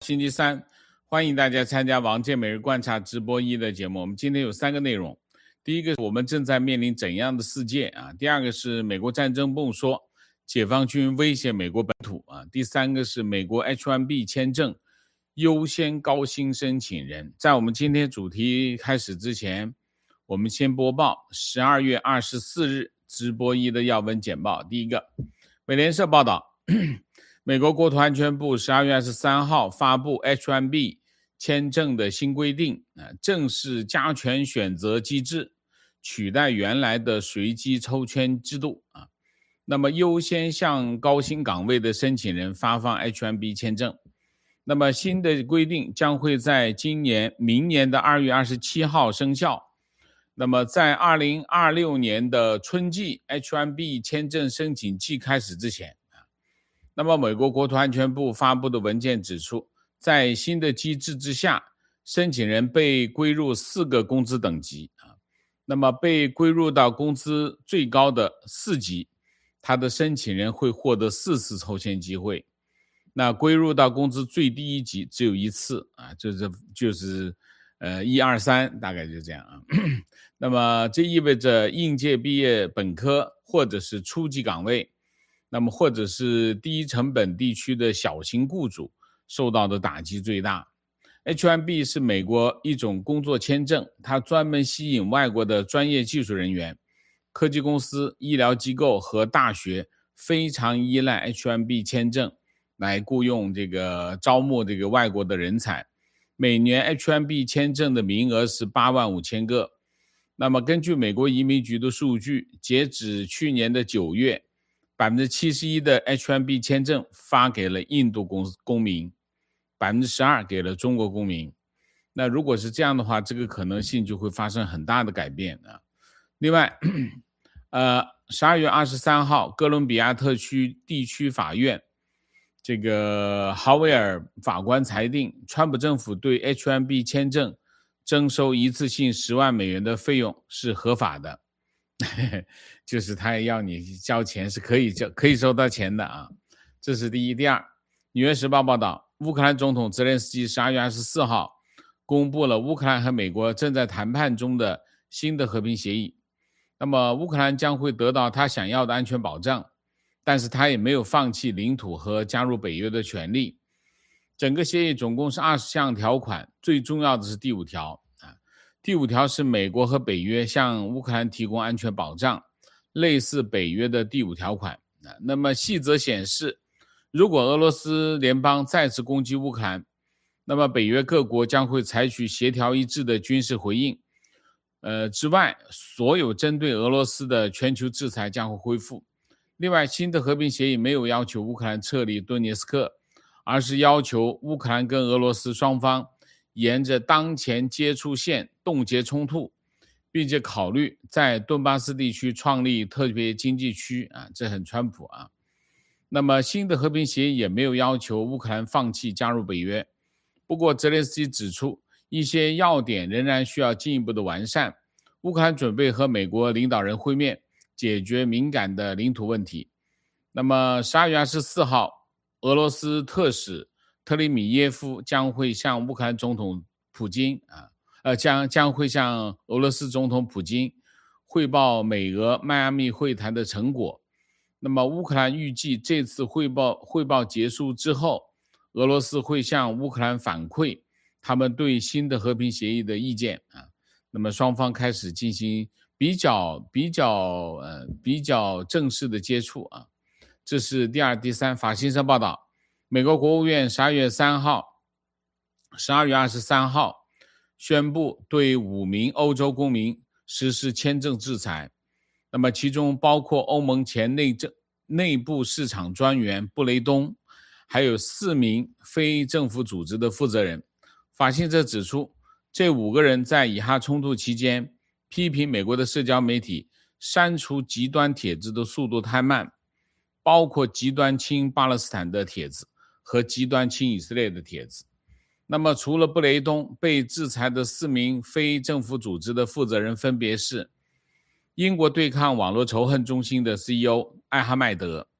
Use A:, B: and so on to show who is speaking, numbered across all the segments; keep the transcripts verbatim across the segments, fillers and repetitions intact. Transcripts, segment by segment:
A: 星期三，欢迎大家参加王健每日观察直播一的节目。我们今天有三个内容，第一个我们正在面临怎样的世界啊？第二个是美国战争部说解放军威胁美国本土啊？第三个是美国 H 一 B 签证优先高薪申请人。在我们今天主题开始之前，我们先播报十二月二十四日直播一的要闻简报。第一个，美联社报道美国国土安全部十二月二十三号发布 H 一 B 签证的新规定，正式加权选择机制，取代原来的随机抽签制度。那么优先向高薪岗位的申请人发放 H 一 B 签证。那么新的规定将会在今年明年的二月二十七号生效。那么在二零二六年的春季 H 一 B 签证申请季开始之前，那么美国国土安全部发布的文件指出，在新的机制之下，申请人被归入四个工资等级，那么被归入到工资最高的四级，他的申请人会获得四次抽签机会。那归入到工资最低一级只有一次啊，就是就是呃一二三，大概就这样啊。那么这意味着应届毕业本科或者是初级岗位，那么或者是低成本地区的小型雇主受到的打击最大。 H 一 B 是美国一种工作签证，它专门吸引外国的专业技术人员，科技公司、医疗机构和大学非常依赖 H 一 B 签证来雇佣这个招募这个外国的人才。每年 H 一 B 签证的名额是八万五千个。那么根据美国移民局的数据，截止去年的九月，百分之七十一的 H 一 B 签证发给了印度公公民，百分之十二给了中国公民。那如果是这样的话，这个可能性就会发生很大的改变啊。另外，呃，十二月二十三号，哥伦比亚特区地区法院这个豪维尔法官裁定，川普政府对 H 一 B 签证征收一次性十万美元的费用是合法的。就是他要你交钱是可以交可以收到钱的啊，这是第一。第二，纽约时报报道，乌克兰总统泽连斯基十二月二十四号公布了乌克兰和美国正在谈判中的新的和平协议。那么乌克兰将会得到他想要的安全保障，但是他也没有放弃领土和加入北约的权利。整个协议总共是二十项条款，最重要的是第五条。第五条是美国和北约向乌克兰提供安全保障，类似北约的第五条款。那么细则显示，如果俄罗斯联邦再次攻击乌克兰，那么北约各国将会采取协调一致的军事回应。呃，之外，所有针对俄罗斯的全球制裁将会恢复。另外，新的和平协议没有要求乌克兰撤离顿涅斯克，而是要求乌克兰跟俄罗斯双方沿着当前接触线冻结冲突，并且考虑在顿巴斯地区创立特别经济区啊，这很川普啊。那么新的和平协议也没有要求乌克兰放弃加入北约。不过泽连斯基指出，一些要点仍然需要进一步的完善。乌克兰准备和美国领导人会面，解决敏感的领土问题。那么十二月二十四号，俄罗斯特使特里米耶夫将会向乌克兰总统普京啊，呃，将将会向俄罗斯总统普京汇报美俄迈阿密会谈的成果。那么乌克兰预计这次汇报汇报结束之后，俄罗斯会向乌克兰反馈他们对新的和平协议的意见啊。那么双方开始进行比较比较呃比较正式的接触啊。这是第二。第三，法新社报道，美国国务院十二月三号十二月二十三号宣布对五名欧洲公民实施签证制裁，那么其中包括欧盟前内政内部市场专员布雷东，还有四名非政府组织的负责人。法新社指出，这五个人在以哈冲突期间批评美国的社交媒体删除极端帖子的速度太慢，包括极端亲巴勒斯坦的帖子和极端亲以色列的帖子。那么除了布雷东，被制裁的四名非政府组织的负责人分别是英国对抗网络仇恨中心的 C E O 艾哈迈德，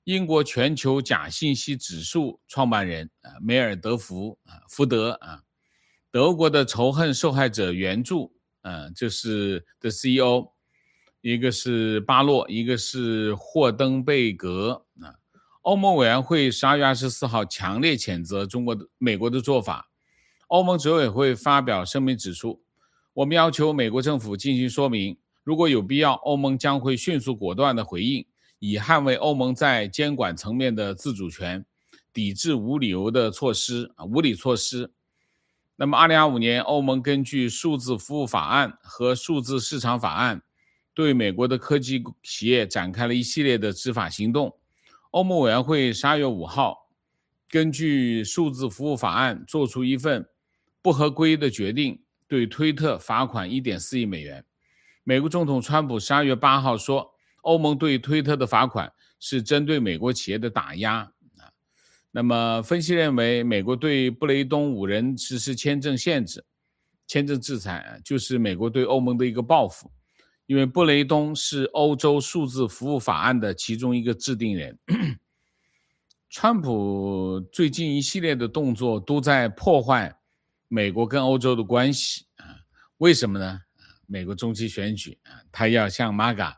A: 英国全球假信息指数创办人啊梅尔德福啊福德啊，德国的仇恨受害者援助啊，这是的 C E O， 一个是巴洛，一个是霍登贝格啊。欧盟委员会十二月二十四号强烈谴责中国的美国的做法。欧盟执委会发表声明指出，我们要求美国政府进行说明，如果有必要，欧盟将会迅速果断地回应，以捍卫欧盟在监管层面的自主权，抵制无理由的措施无理措施。那么二零二五年，欧盟根据数字服务法案和数字市场法案，对美国的科技企业展开了一系列的执法行动。欧盟委员会十二月五号根据数字服务法案做出一份不合规的决定，对推特罚款 一点四亿美元。美国总统川普十二月八号说，欧盟对推特的罚款是针对美国企业的打压。那么分析认为，美国对布雷东五人实施签证限制、签证制裁，就是美国对欧盟的一个报复。因为布雷东是欧洲数字服务法案的其中一个制定人。川普最近一系列的动作都在破坏美国跟欧洲的关系啊，为什么呢？美国中期选举啊，他要向 MAGA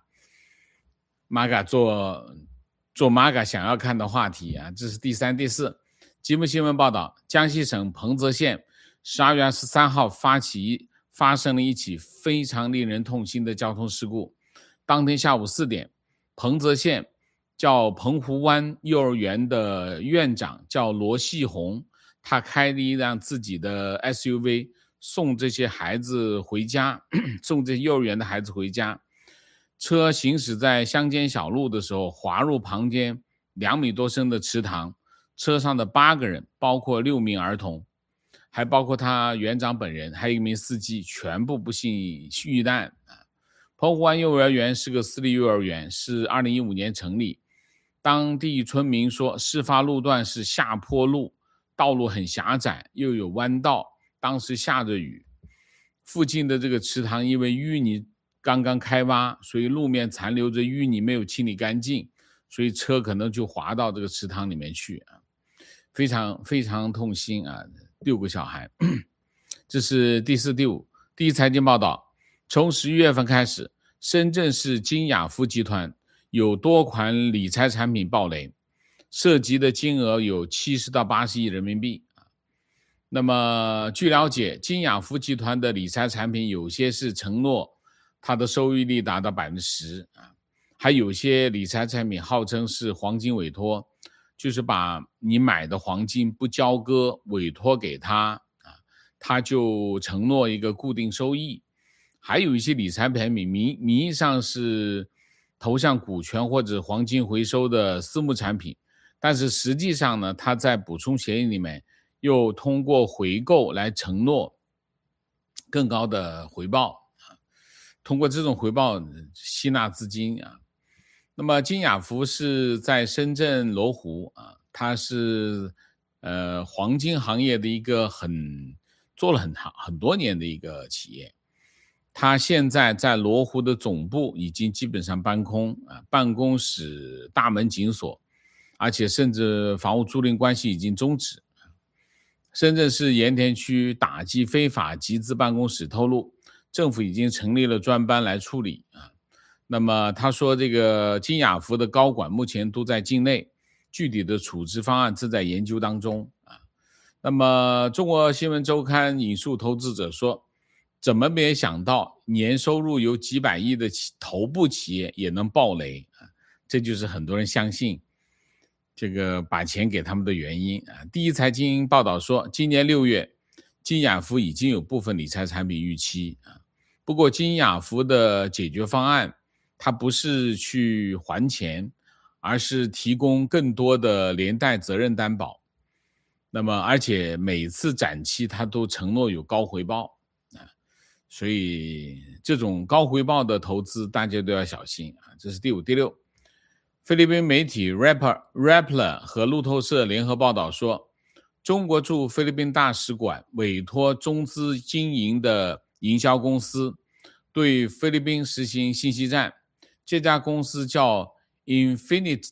A: MAGA 做做 MAGA 想要看的话题啊，这是第三、第四。吉姆新闻报道，江西省彭泽县十二月二十三号发起发生了一起非常令人痛心的交通事故。当天下午四点，彭泽县叫澎湖湾幼儿园的院长叫罗细红，他开了一辆自己的 S U V 送这些孩子回家，送这些幼儿园的孩子回家。车行驶在乡间小路的时候，滑入旁边两米多深的池塘，车上的八个人，包括六名儿童，还包括他园长本人，还有一名司机，全部不幸遇难。澎湖湾幼儿园是个私立幼儿园，是二零一五年成立。当地村民说，事发路段是下坡路，道路很狭窄，又有弯道，当时下着雨，附近的这个池塘因为淤泥刚刚开挖，所以路面残留着淤泥没有清理干净，所以车可能就滑到这个池塘里面去啊，非常非常痛心啊，六个小孩。这是第四、第五。第一财经报道，从十一月份开始，深圳市金雅福集团有多款理财产品爆雷，涉及的金额有七十到八十亿人民币。那么据了解，金雅福集团的理财产品有些是承诺它的收益率达到 百分之十， 还有些理财产品号称是黄金委托，就是把你买的黄金不交割委托给他，他就承诺一个固定收益。还有一些理财产品名名义上是投向股权或者黄金回收的私募产品，但是实际上呢，他在补充协议里面又通过回购来承诺更高的回报，通过这种回报吸纳资金啊。那么金雅福是在深圳罗湖啊，它是呃黄金行业的一个很做了很很多年的一个企业。他现在在罗湖的总部已经基本上搬空啊，办公室大门紧锁，而且甚至房屋租赁关系已经终止。深圳市盐田区打击非法集资办公室透露，政府已经成立了专班来处理啊。那么他说，这个金雅福的高管目前都在境内，具体的处置方案正在研究当中啊。那么中国新闻周刊引述投资者说，怎么没想到年收入有几百亿的头部企业也能爆雷啊？这就是很多人相信这个把钱给他们的原因啊。第一财经报道说，今年六月金雅福已经有部分理财产品逾期啊。不过金雅福的解决方案，它不是去还钱，而是提供更多的连带责任担保。那么而且每次展期它都承诺有高回报啊，所以这种高回报的投资大家都要小心啊。这是第五。第六，菲律宾媒体 Rappler 和路透社联合报道说，中国驻菲律宾大使馆委托中资经营的营销公司对菲律宾实行信息战，这家公司叫 Infinite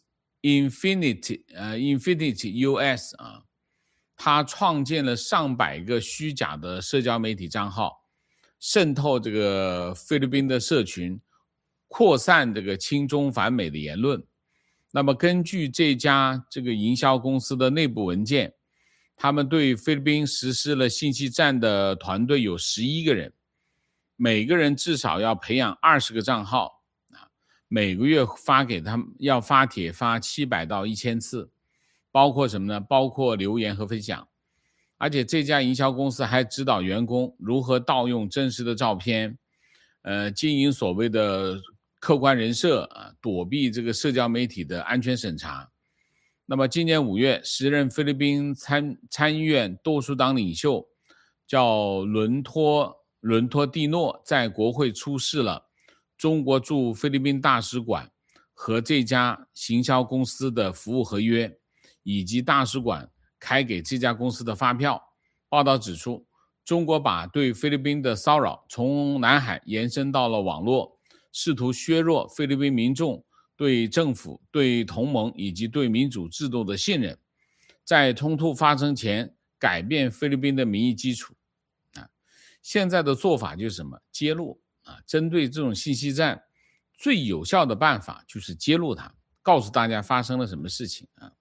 A: Infinity 呃 Infinity U S 啊，他创建了上百个虚假的社交媒体账号，渗透这个菲律宾的社群，扩散这个亲中反美的言论。那么根据这家这个营销公司的内部文件，他们对菲律宾实施了信息战的团队有十一个人，每个人至少要培养二十个账号，每个月发给他们要发帖发七百到一千次，包括什么呢？包括留言和分享。而且这家营销公司还指导员工如何盗用真实的照片，呃，经营所谓的客观人设啊，躲避这个社交媒体的安全审查。那么今年五月，时任菲律宾参参议院多数党领袖叫伦托伦托蒂诺在国会出示了中国驻菲律宾大使馆和这家行销公司的服务合约，以及大使馆开给这家公司的发票。报道指出，中国把对菲律宾的骚扰从南海延伸到了网络，试图削弱菲律宾民众对政府、对同盟以及对民主制度的信任，在冲突发生前改变菲律宾的民意基础。啊，现在的做法就是什么？揭露啊！针对这种信息战，最有效的办法就是揭露它，告诉大家发生了什么事情啊。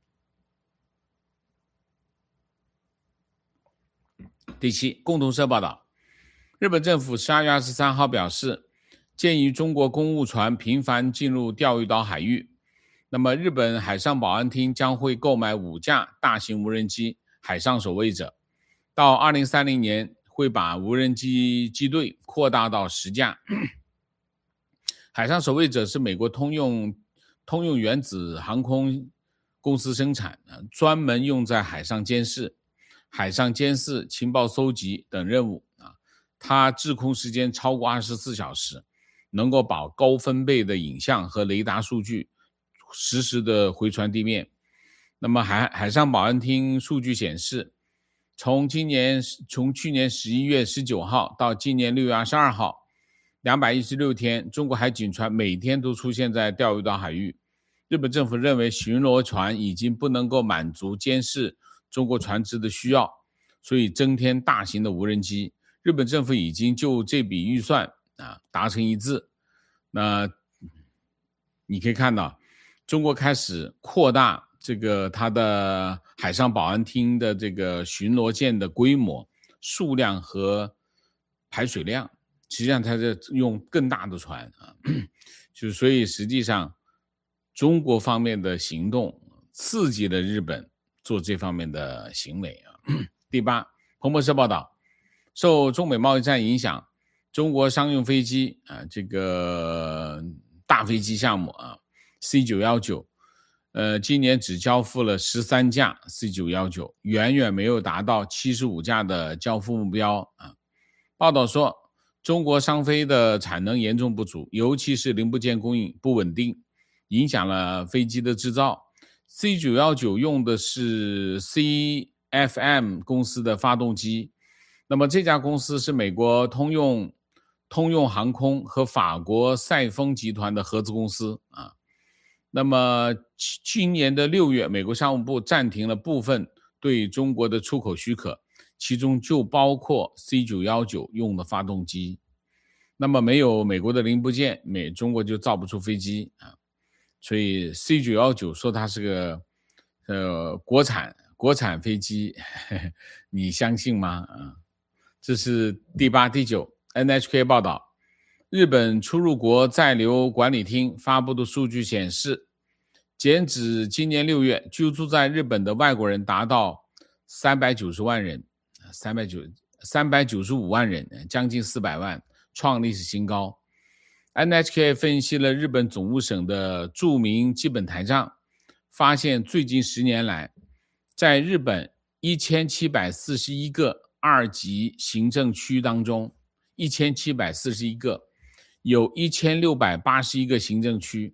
A: 第七，共同社报道，日本政府十二月二十三号表示，鉴于中国公务船频繁进入钓鱼岛海域，那么日本海上保安厅将会购买五架大型无人机海上守卫者，到二零三零年会把无人机机队扩大到十架。海上守卫者是美国通用通用原子航空公司生产，专门用在海上监视、海上监视、情报搜集等任务。它滞空时间超过二十四小时，能够把高分贝的影像和雷达数据实时的回传地面。那么海海上保安厅数据显示，从今年从去年十一月十九号到今年六月二十二号，两百一十六天，中国海警船每天都出现在钓鱼岛海域。日本政府认为巡逻船已经不能够满足监视中国船只的需要，所以增添大型的无人机。日本政府已经就这笔预算啊达成一致。那你可以看到，中国开始扩大这个它的海上保安厅的这个巡逻舰的规模、数量和排水量，实际上它是用更大的船啊，就所以实际上中国方面的行动刺激了日本做这方面的行为啊。第八，彭博社报道，受中美贸易战影响，中国商用飞机啊，这个大飞机项目啊 C 九一九， 呃，今年只交付了十三架 C 九一九， 远远没有达到七十五架的交付目标啊。报道说，中国商飞的产能严重不足，尤其是零部件供应不稳定，影响了飞机的制造。C 九一九 用的是 C F M 公司的发动机，那么这家公司是美国通用通用航空和法国赛丰集团的合资公司啊。那么今年的六月，美国商务部暂停了部分对中国的出口许可，其中就包括 C 九一九 用的发动机。那么没有美国的零部件，美中国就造不出飞机啊。所以 C 九一九 说它是个呃国产国产飞机，呵呵，你相信吗？啊，这是第八、第九。N H K 报道，日本出入国在留管理厅发布的数据显示，截止今年六月，居住在日本的外国人达到三百九十万人，三百九十五万人，将近四百万，创历史新高。N H K 分析了日本总务省的著名基本台账，发现最近十年来，在日本一千七百四十一个二级行政区当中，一千七百四十一个，有一千六百八十一个行政区，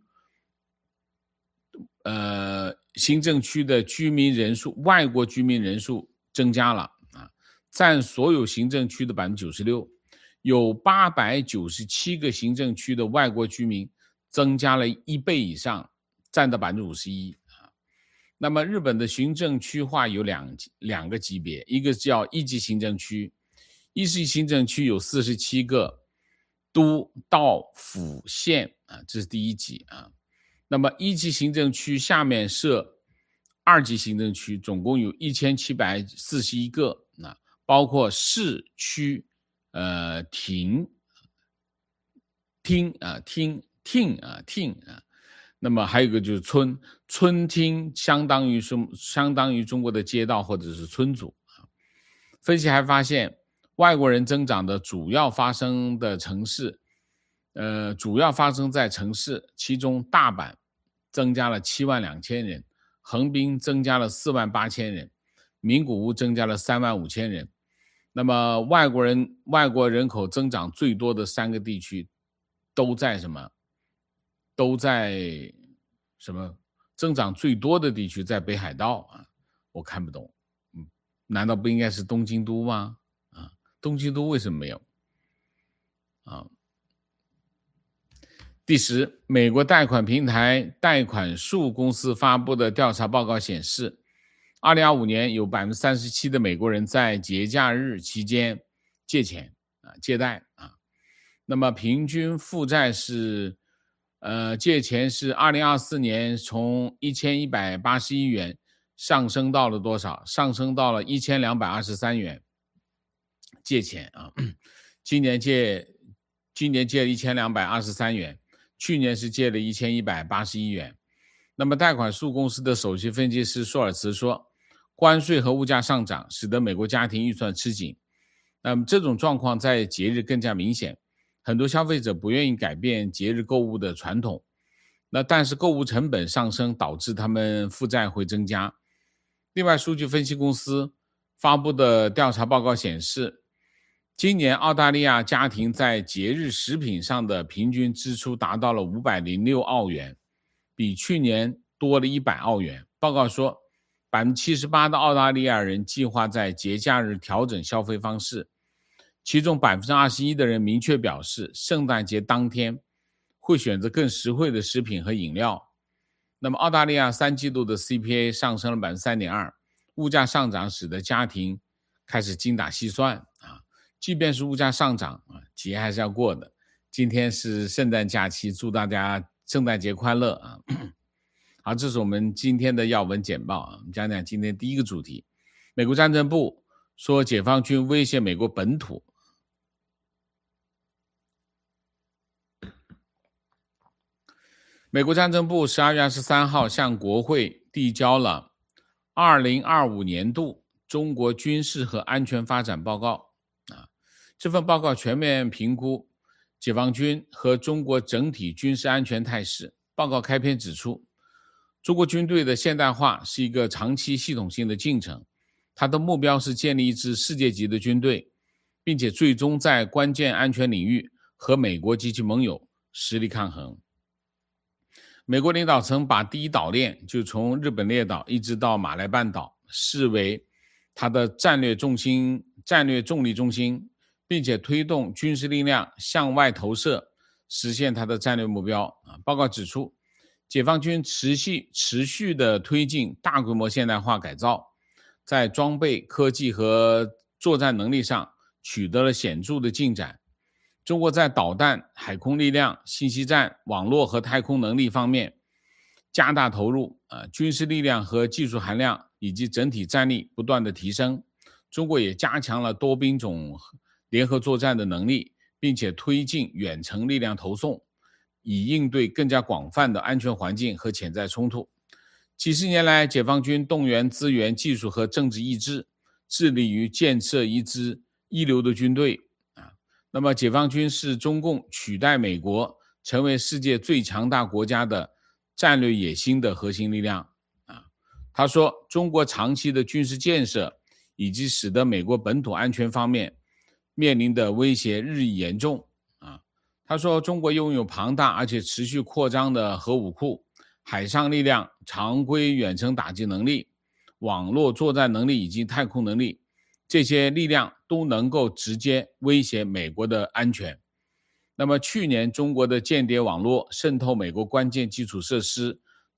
A: 呃，行政区的居民人数，外国居民人数增加了啊，占所有行政区的 百分之九十六。有八百九十七个行政区的外国居民增加了一倍以上， 占到 百分之五十一。那么日本的行政区划有两两个级别，一个叫一级行政区，一级行政区有四十七个都道府县啊，这是第一级啊。那么一级行政区下面设二级行政区，总共有一千七百四十一个，那包括市区、呃町、厅啊、厅、厅啊、厅啊。那么还有一个就是村，村町相当于是相当于中国的街道或者是村组啊。分析还发现，外国人增长的主要发生的城市，呃，主要发生在城市，其中大阪增加了七万两千人，横滨增加了四万八千人，名古屋增加了三万五千人。那么外国人外国人口增长最多的三个地区都在什么？都在什么？增长最多的地区在北海道啊，我看不懂，嗯，难道不应该是东京都吗？啊，东京都为什么没有？啊，第十，美国贷款平台贷款树公司发布的调查报告显示，二零二五年有 百分之三十七 的美国人在节假日期间借钱啊，借贷啊。那么平均负债是呃，借钱是二零二四年从一千一百八十一元上升到了多少？上升到了一千两百二十三元借钱啊。今年借今年借了一千两百二十三元，去年是借了一千一百八十一元。那么贷款树公司的首席分析师舒尔茨说，关税和物价上涨使得美国家庭预算吃紧。那么这种状况在节日更加明显。很多消费者不愿意改变节日购物的传统，那但是购物成本上升导致他们负债会增加。另外，数据分析公司发布的调查报告显示，今年澳大利亚家庭在节日食品上的平均支出达到了五百零六澳元，比去年多了一百澳元。报告说， 百分之七十八 的澳大利亚人计划在节假日调整消费方式，其中 百分之二十一 的人明确表示圣诞节当天会选择更实惠的食品和饮料。那么澳大利亚三季度的 C P I 上升了 百分之三点二， 物价上涨使得家庭开始精打细算啊。即便是物价上涨啊，节还是要过的。今天是圣诞假期，祝大家圣诞节快乐啊！好，这是我们今天的要闻简报啊。我们讲讲今天第一个主题，美国战争部说解放军威胁美国本土。美国战争部十二月二十三号向国会递交了二零二五年度中国军事和安全发展报告啊。这份报告全面评估解放军和中国整体军事安全态势。报告开篇指出，中国军队的现代化是一个长期系统性的进程，它的目标是建立一支世界级的军队，并且最终在关键安全领域和美国及其盟友实力抗衡。美国领导层把第一岛链，就从日本列岛一直到马来半岛，视为它的战略重心、战略重力中心，并且推动军事力量向外投射，实现它的战略目标。报告指出，解放军持续持续地推进大规模现代化改造，在装备、科技和作战能力上取得了显著的进展。中国在导弹、海空力量、信息战、网络和太空能力方面加大投入，呃，军事力量和技术含量以及整体战力不断的提升。中国也加强了多兵种联合作战的能力，并且推进远程力量投送，以应对更加广泛的安全环境和潜在冲突。几十年来，解放军动员资源、技术和政治意志，致力于建设一支一流的军队。那么解放军是中共取代美国成为世界最强大国家的战略野心的核心力量啊。他说，中国长期的军事建设以及使得美国本土安全方面面临的威胁日益严重啊。他说，中国拥有庞大而且持续扩张的核武库、海上力量、常规远程打击能力、网络作战能力以及太空能力，这些力量都能够直接威胁美国的安全。那么去年中国的间谍网络渗透美国关键基础设施，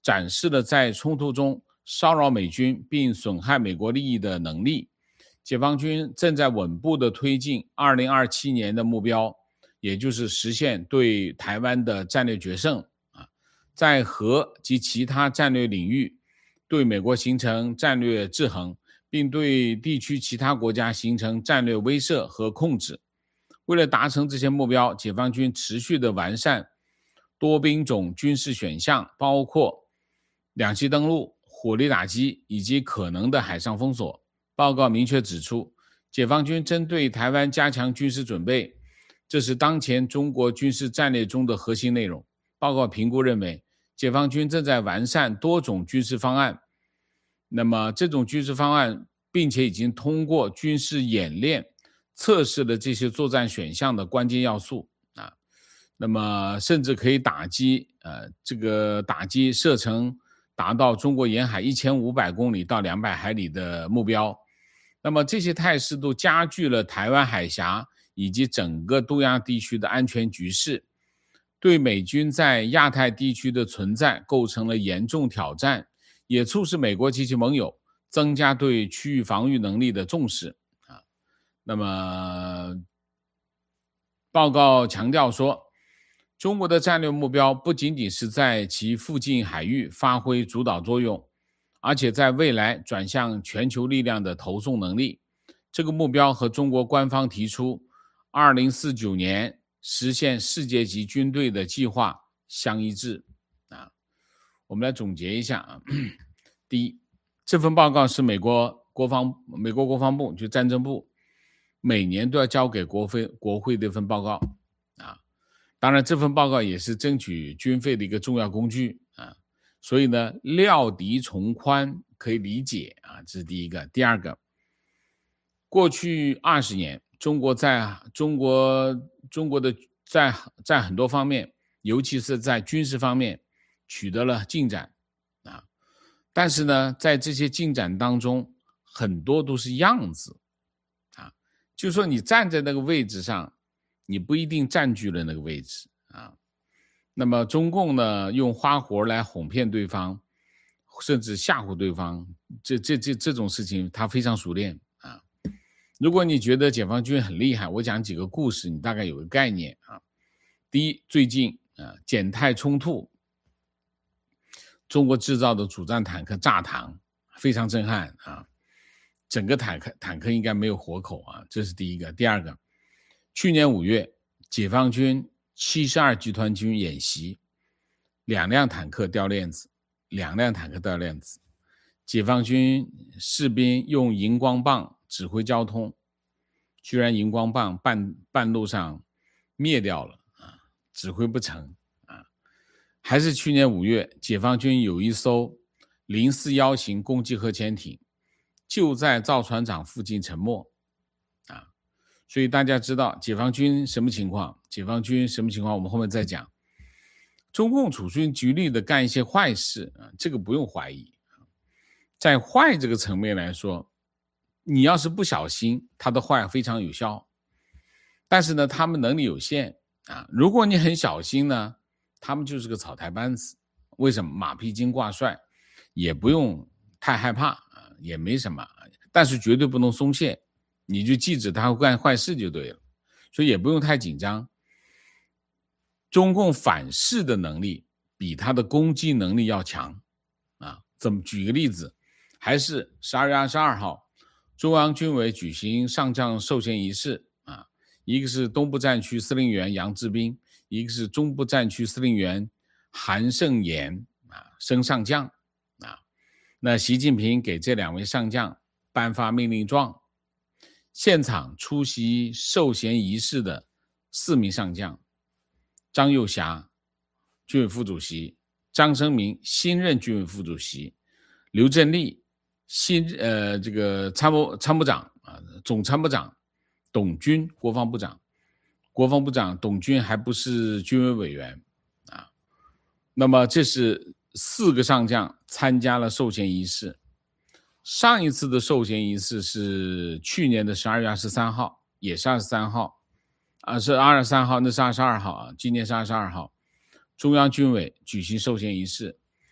A: 展示了在冲突中骚扰美军并损害美国利益的能力。解放军正在稳步地推进二零二七年的目标，也就是实现对台湾的战略决胜，在核及其他战略领域对美国形成战略制衡，并对地区其他国家形成战略威慑和控制。为了达成这些目标，解放军持续地完善多兵种军事选项，包括两栖登陆、火力打击以及可能的海上封锁。报告明确指出，解放军针对台湾加强军事准备，这是当前中国军事战略中的核心内容。报告评估认为，解放军正在完善多种军事方案，那么这种军事方案并且已经通过军事演练测试了这些作战选项的关键要素啊，那么甚至可以打击呃这个打击射程达到中国沿海一千五百公里到两百海里的目标。那么这些态势都加剧了台湾海峡以及整个东亚地区的安全局势，对美军在亚太地区的存在构成了严重挑战，也促使美国及其盟友增加对区域防御能力的重视啊。那么报告强调说，中国的战略目标不仅仅是在其附近海域发挥主导作用，而且在未来转向全球力量的投送能力。这个目标和中国官方提出二零四九年实现世界级军队的计划相一致啊。我们来总结一下啊。第一，这份报告是美国国防美国国防部就战争部每年都要交给国会国会的一份报告啊。当然这份报告也是争取军费的一个重要工具啊。所以呢，料敌从宽可以理解啊，这是第一个。第二个，过去二十年，中国在中国中国的在在很多方面，尤其是在军事方面取得了进展啊，但是呢，在这些进展当中，很多都是样子啊，就说你站在那个位置上，你不一定占据了那个位置啊。那么中共呢，用花活来哄骗对方，甚至吓唬对方，这这这这种事情他非常熟练啊。如果你觉得解放军很厉害，我讲几个故事，你大概有个概念啊。第一，最近啊，简太冲突，中国制造的主战坦克炸膛，非常震撼啊，整个坦克坦克应该没有活口啊，这是第一个。第二个，去年五月，解放军七十二集团军演习，两辆坦克掉链子，两辆坦克掉链子，解放军士兵用荧光棒指挥交通，居然荧光棒半半路上灭掉了啊，指挥不成啊。还是去年五月，解放军有一艘零四一型攻击核潜艇就在造船厂附近沉没啊。所以大家知道解放军什么情况，解放军什么情况我们后面再讲。中共处心积虑的干一些坏事啊，这个不用怀疑。在坏这个层面来说，你要是不小心，他的坏非常有效，但是呢他们能力有限啊。如果你很小心呢，他们就是个草台班子。为什么？马屁精挂帅，也不用太害怕啊，也没什么，但是绝对不能松懈，你就记着他会干坏事就对了，所以也不用太紧张。中共反噬的能力比他的攻击能力要强啊。怎么举个例子，还是十二月二十二号，中央军委举行上将授衔仪式啊，一个是东部战区司令员杨志斌，一个是中部战区司令员韩胜言啊，升上将啊。那习近平给这两位上将颁发命令状，现场出席授衔仪式的四名上将：张又侠军委副主席，张生明新任军委副主席，刘振立新呃这个参谋参谋长啊，总参谋长，董军国防部长，国防部长董军还不是军委委员啊。那么这是四个上将参加了授衔仪式。上一次的授衔仪式是去年的十二月二十三号，也是二十三号啊，是二十三号，那是二十二号啊，今年是二十二号，中央军委举行授衔仪式。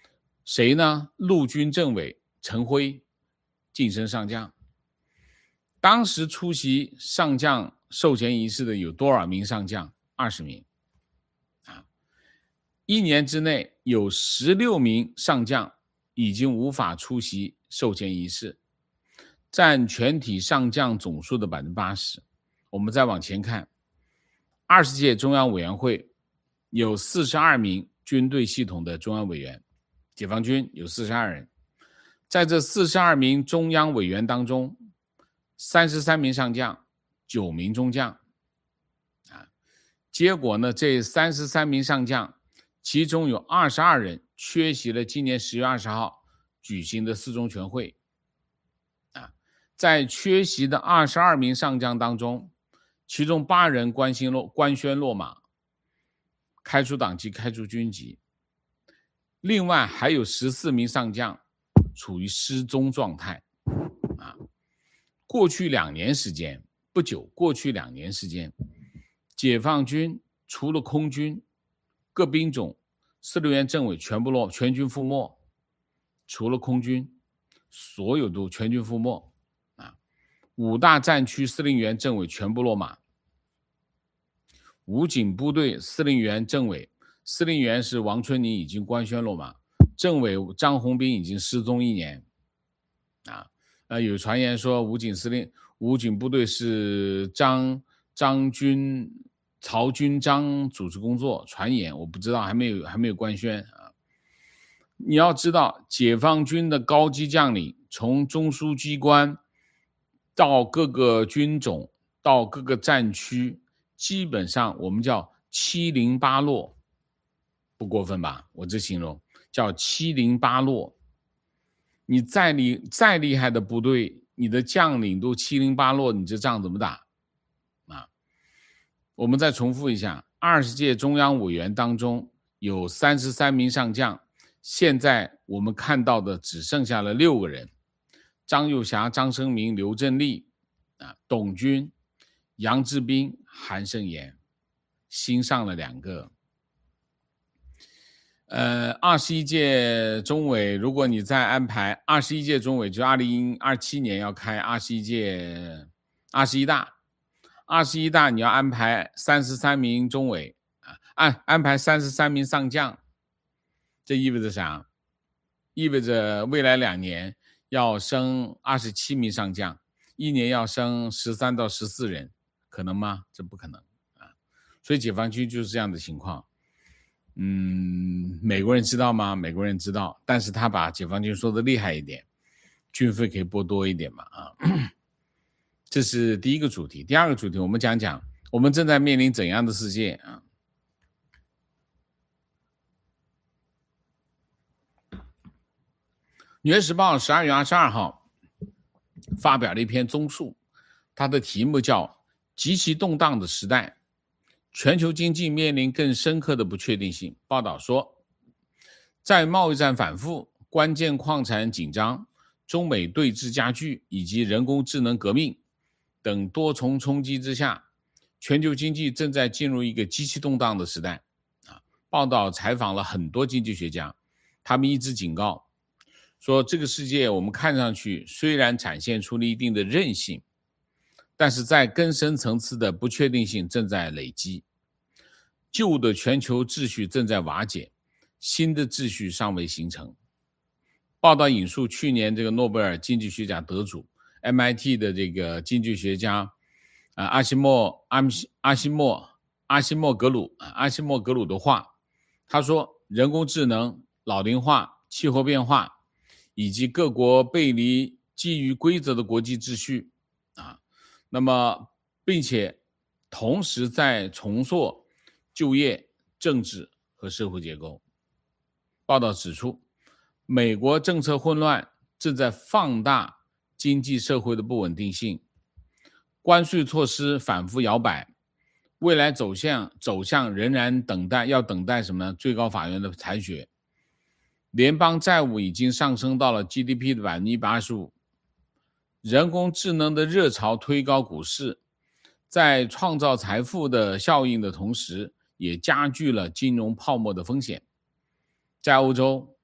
A: 谁呢？陆军政委陈辉晋升上将。当时出席上将授衔仪式的有多少名上将？二十名。啊，一年之内有十六名上将已经无法出席授衔仪式，占全体上将总数的 百分之八十。 我们再往前看，二十届中央委员会有四十二名军队系统的中央委员，解放军有四十二人。在这四十二名中央委员当中，三十三名上将，九名中将。啊，结果呢，这三十三名上将其中有二十二人缺席了今年十月二十号举行的四中全会。啊，在缺席的二十二名上将当中，其中八人官宣落官宣落马，开除党籍，开除军籍。另外还有十四名上将处于失踪状态。啊，过去两年时间，不久，过去两年时间，解放军除了空军、各兵种、司令员政委全部落全军覆没，除了空军，所有都全军覆没。啊，五大战区司令员政委全部落马。武警部队司令员政委，司令员是王春宁已经官宣落马，政委张宏斌已经失踪一年。啊，呃，有传言说武警司令、武警部队是张张军、曹军章主持工作，传言我不知道，还没有还没有官宣啊。你要知道，解放军的高级将领，从中枢机关到各个军种，到各个战区，基本上我们叫七零八落，不过分吧？我这形容叫七零八落。你再厉再厉害的部队，你的将领都七零八落，你这仗怎么打？啊，我们再重复一下，二十届中央委员当中有三十三名上将，现在我们看到的只剩下了六个人：张又侠、张生明、刘振立、啊，董军、杨志斌、韩胜言，新上了两个。呃，二十一届中委，如果你再安排二十一届中委，就二零二七年要开二十一届二十一大，二十一大你要安排三十三名中委啊，安安排三十三名上将，这意味着啥？意味着未来两年要升二十七名上将，一年要升十三到十四人，可能吗？这不可能啊！所以解放军就是这样的情况。嗯，美国人知道吗？美国人知道，但是他把解放军说的厉害一点，军费可以拨多一点嘛啊。这是第一个主题。第二个主题，我们讲讲我们正在面临怎样的世界啊？纽约时报十二月二十二号发表了一篇综述，它的题目叫《极其动荡的时代》。全球经济面临更深刻的不确定性。报道说，在贸易战反复、关键矿产紧张、中美对峙加剧以及人工智能革命等多重冲击之下，全球经济正在进入一个极其动荡的时代。报道采访了很多经济学家，他们一致警告说，这个世界我们看上去虽然展现出了一定的韧性，但是在更深层次的不确定性正在累积，旧的全球秩序正在瓦解，新的秩序尚未形成。报道引述去年这个诺贝尔经济学奖得主 M I T 的这个经济学家啊阿西莫阿西阿西莫阿西莫格鲁阿西莫格鲁的话，他说，人工智能、老龄化、气候变化以及各国背离基于规则的国际秩序啊。那么，并且同时在重塑就业、政治和社会结构。报道指出，美国政策混乱正在放大经济社会的不稳定性，关税措施反复摇摆，未来走向走向仍然等待，要等待什么呢？最高法院的裁决。联邦债务已经上升到了 G D P 的 百分之一百二十五。人工智能的热潮推高股市，在创造财富的效应的同时，也加剧了金融泡沫的风险。在欧洲，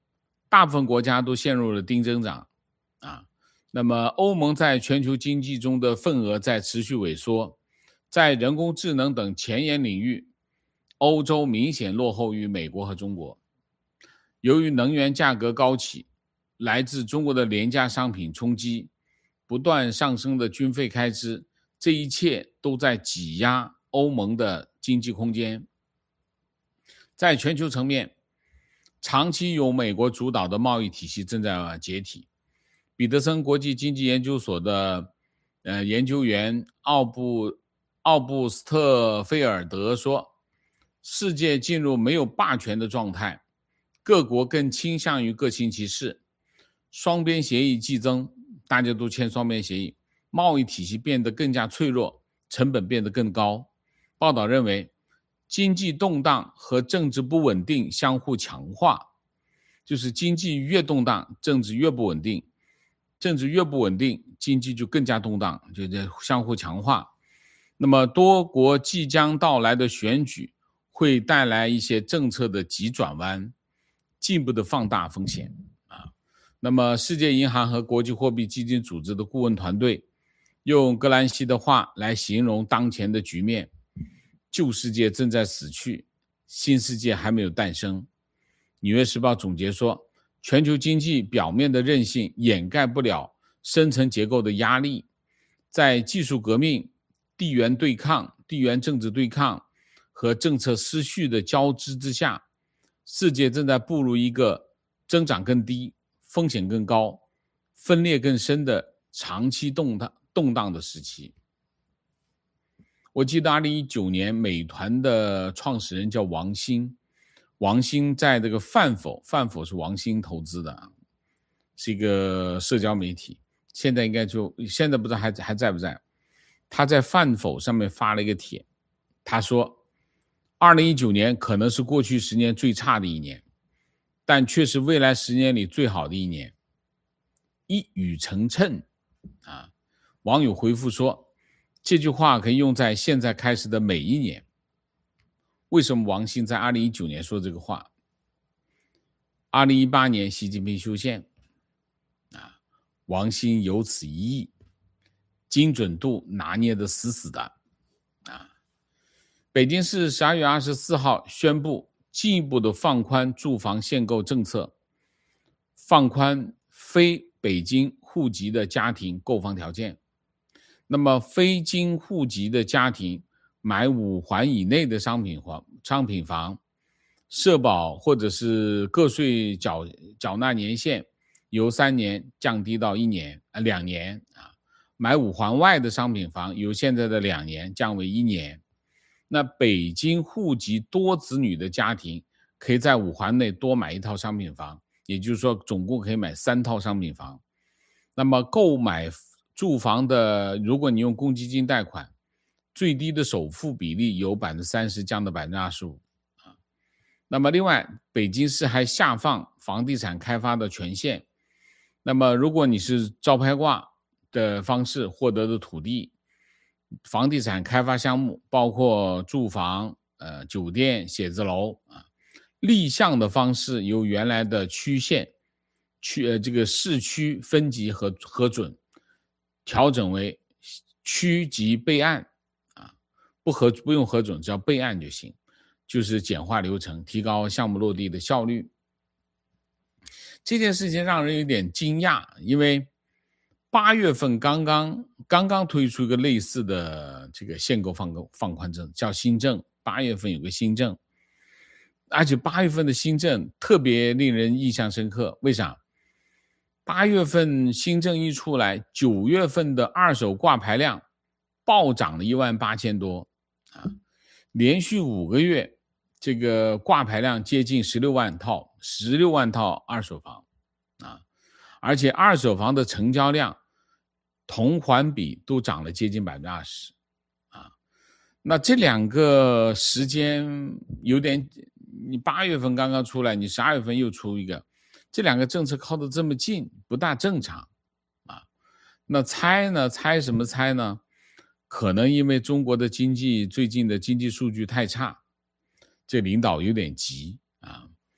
A: 大部分国家都陷入了低增长啊。那么欧盟在全球经济中的份额在持续萎缩，在人工智能等前沿领域，欧洲明显落后于美国和中国。由于能源价格高企，来自中国的廉价商品冲击，不断上升的军费开支，这一切都在挤压欧盟的经济空间。在全球层面，长期由美国主导的贸易体系正在解体。彼得森国际经济研究所的呃研究员奥布奥布斯特菲尔德说，世界进入没有霸权的状态，各国更倾向于各行其事，双边协议激增，大家都签双边协议，贸易体系变得更加脆弱，成本变得更高。报道认为，经济动荡和政治不稳定相互强化，就是经济越动荡，政治越不稳定，政治越不稳定，经济就更加动荡，就相互强化。那么多国即将到来的选举会带来一些政策的急转弯，进一步的放大风险啊。那么世界银行和国际货币基金组织的顾问团队用格兰西的话来形容当前的局面：旧世界正在死去，新世界还没有诞生。纽约时报总结说，全球经济表面的韧性掩盖不了深层结构的压力，在技术革命、地缘对抗、地缘政治对抗和政策失序的交织之下，世界正在步入一个增长更低、风险更高、分裂更深的长期动荡动荡的时期。我记得二零一九年美团的创始人叫王兴，王兴在这个饭否，饭否是王兴投资的，是一个社交媒体，现在应该就现在不知道还还在不在。他在饭否上面发了一个帖，他说二零一九年可能是过去十年最差的一年，但却是未来十年里最好的一年，一语成谶啊。网友回复说，这句话可以用在现在开始的每一年。为什么王兴在二零一九年说这个话？二零一八年习近平修宪啊，王兴有此一役，精准度拿捏得死死的啊。北京市十二月二十四号宣布进一步的放宽住房限购政策，放宽非北京户籍的家庭购房条件。那么非京户籍的家庭买五环以内的商品房，商品房社保或者是个税缴缴纳年限由三年降低到一年啊两年啊，买五环外的商品房由现在的两年降为一年。那北京户籍多子女的家庭可以在五环内多买一套商品房，也就是说总共可以买三套商品房。那么购买住房的，如果你用公积金贷款，最低的首付比例由 百分之三十 降到 百分之二十五。 那么另外北京市还下放房地产开发的权限，那么如果你是招拍挂的方式获得的土地，房地产开发项目包括住房、呃、酒店、写字楼啊，立项的方式由原来的区县区呃这个市区分级和核准，调整为区级备案啊，不核不用核准，只要备案就行，就是简化流程，提高项目落地的效率。这件事情让人有点惊讶，因为八月份刚刚刚刚推出一个类似的这个限购放放宽政，叫新政，八月份有个新政，而且八月份的新政特别令人印象深刻。为啥？八月份新政一出来，九月份的二手挂牌量暴涨了一万八千多啊，连续五个月这个挂牌量接近十六万套，十六万套二手房啊，而且二手房的成交量同环比都涨了接近 百分之二十 啊。那这两个时间有点，你八月份刚刚出来，你十二月份又出一个，这两个政策靠得这么近，不大正常啊。那猜呢？猜什么猜呢？可能因为中国的经济最近的经济数据太差，这领导有点急啊，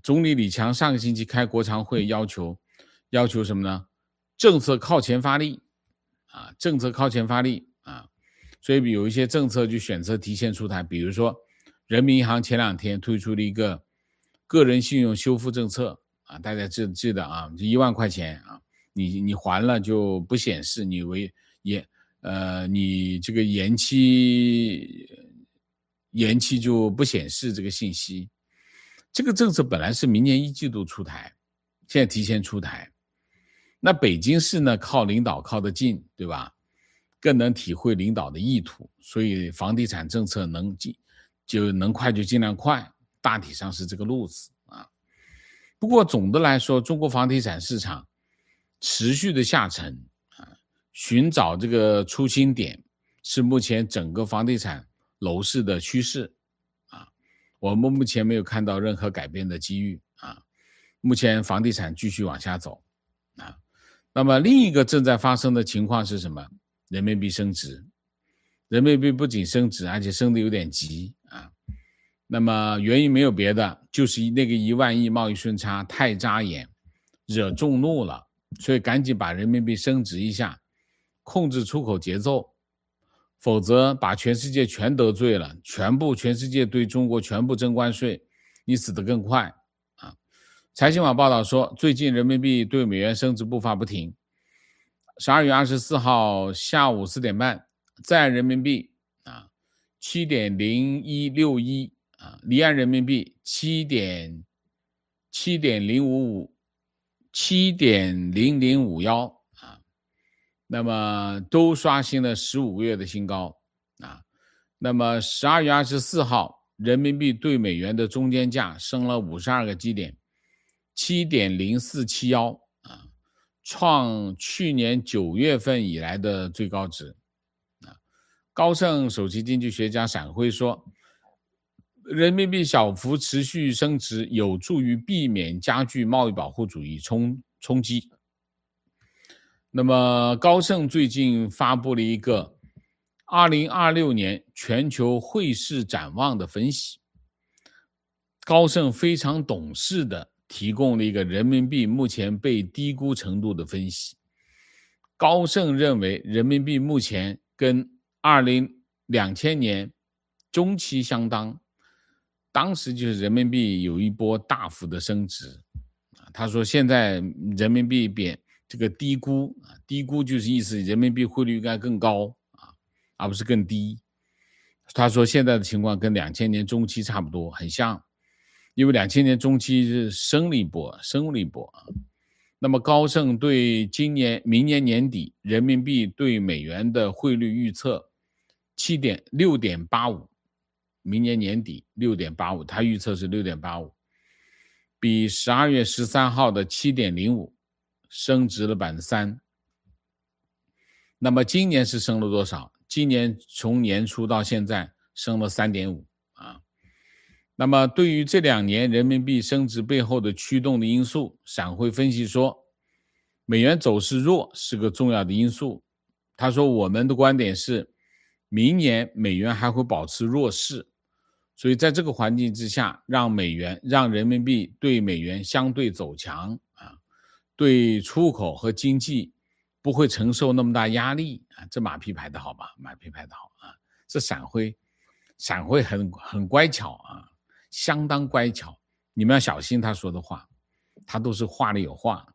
A: 总理李强上个星期开国常会，要求要求什么呢？政策靠前发力啊，政策靠前发力啊，所以有一些政策就选择提前出台，比如说人民银行前两天推出了一个个人信用修复政策啊，大家记记得啊，就一万块钱啊，你你还了就不显示，你为延呃你这个延期延期就不显示这个信息。这个政策本来是明年一季度出台，现在提前出台。那北京市呢，靠领导靠得近，对吧？更能体会领导的意图，所以房地产政策能就能快就尽量快，大体上是这个路子啊。不过总的来说，中国房地产市场持续的下沉啊，寻找这个出新点是目前整个房地产楼市的趋势啊。我们目前没有看到任何改变的机遇啊。目前房地产继续往下走啊。那么另一个正在发生的情况是什么？人民币升值，人民币不仅升值，而且升得有点急啊。那么原因没有别的，就是那个一万亿贸易顺差太扎眼，惹众怒了，所以赶紧把人民币升值一下，控制出口节奏，否则把全世界全得罪了，全部全世界对中国全部征关税，你死得更快啊。财新网报道说，最近人民币对美元升值步伐不停。十二月二十四号下午四点半，在岸人民币啊 七点零一六一 啊，离岸人民币 七点零五五 七点零零五一 啊，那么都刷新了十五个月的新高啊。那么十二月二十四号，人民币对美元的中间价升了五十二个基点， 七点零四七一 啊，创去年九月份以来的最高值啊。高盛首席经济学家闪辉说，人民币小幅持续升值有助于避免加剧贸易保护主义冲冲击。那么高盛最近发布了一个二零二六年全球汇市展望的分析，高盛非常懂事的提供了一个人民币目前被低估程度的分析。高盛认为人民币目前跟两千年中期相当，当时就是人民币有一波大幅的升值。他说现在人民币贬这个低估，低估就是意思人民币汇率应该更高啊，而不是更低。他说现在的情况跟两千年中期差不多，很像。因为两千年中期是升了一波，升了一波啊。那么高盛对今年、明年年底人民币对美元的汇率预测六点八五，明年年底六点八五，他预测是六点八五，比十二月十三号的 七点零五 升值了 百分之三。 那么今年是升了多少？今年从年初到现在升了 三点五 啊。那么对于这两年人民币升值背后的驱动的因素，闪辉分析说，美元走势弱是个重要的因素。他说我们的观点是，明年美元还会保持弱势，所以在这个环境之下，让美元让人民币对美元相对走强啊，对出口和经济不会承受那么大压力啊。这马屁拍得好吧？马屁拍得好啊！这闪辉，闪辉很很乖巧啊，相当乖巧。你们要小心他说的话，他都是话里有话，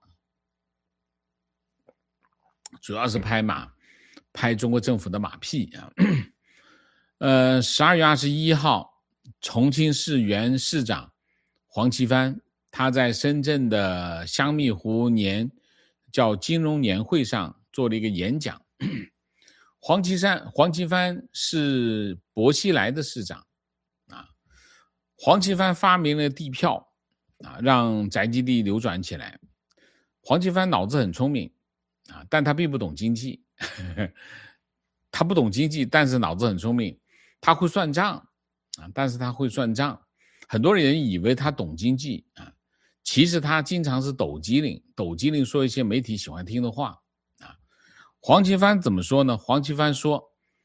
A: 主要是拍马，拍中国政府的马屁啊。呃，十二月二十一号，重庆市原市长黄奇帆，他在深圳的香蜜湖年叫金融年会上做了一个演讲。黄奇帆，黄奇帆是薄熙来的市长啊。黄奇帆发明了地票啊，让宅基地流转起来。黄奇帆脑子很聪明啊，但他并不懂经济。他不懂经济，但是脑子很聪明。他会算账啊，但是他会算账。很多人以为他懂经济啊，其实他经常是抖机灵，抖机灵说一些媒体喜欢听的话啊。黄奇帆怎么说呢？黄奇帆说，